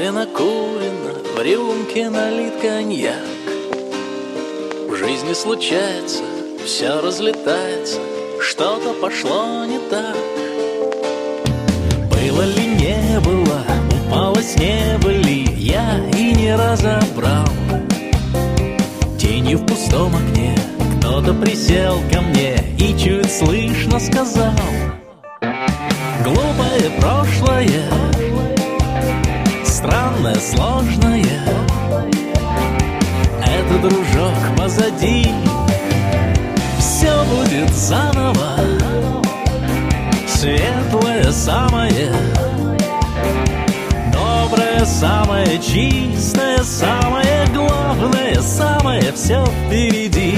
столе накурено, в рюмке налит коньяк. В жизни случается, все разлетается, что-то пошло не так. Было ли не было, упало с неба ли, я и не разобрал. Тенью в пустом окне кто-то присел ко мне и чуть слышно сказал: глупое прошлое, странное, сложное, это, дружок, позади. Все будет заново, светлое самое, доброе самое, чистое самое, главное самое, все впереди.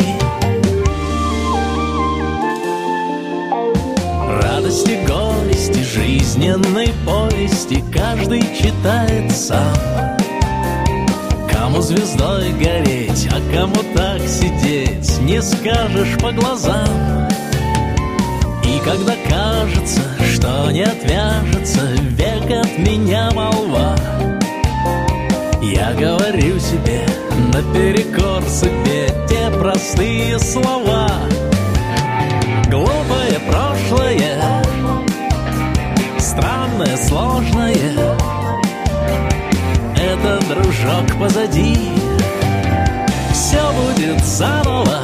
Радости, горести, жизненной повести каждый читает сам. Кому звездой гореть, а кому так сидеть, не скажешь по глазам. И когда кажется, что не отвяжется век от меня молва, я говорю себе наперекор судьбе те простые слова: глупое прошлое, странное, сложное, это, дружок, позади. Все будет заново,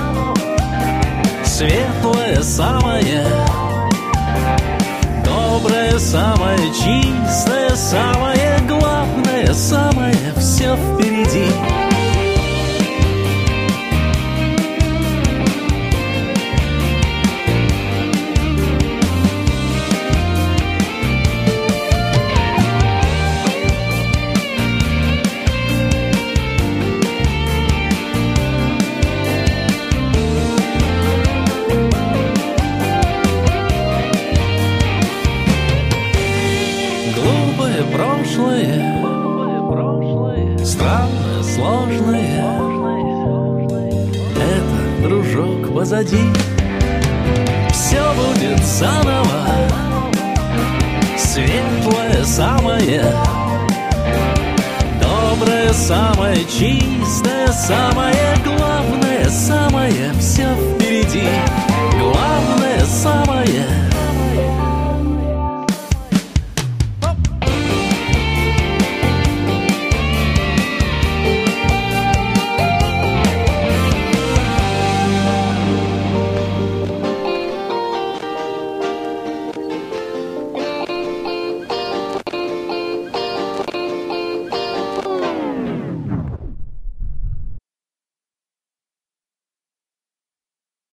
светлое самое, доброе самое, чистое самое, главное самое, все впереди. Прошлое, странное, сложное, это, дружок, позади. Все будет заново, светлое самое, доброе самое, чистое самое, главное самое, все впереди.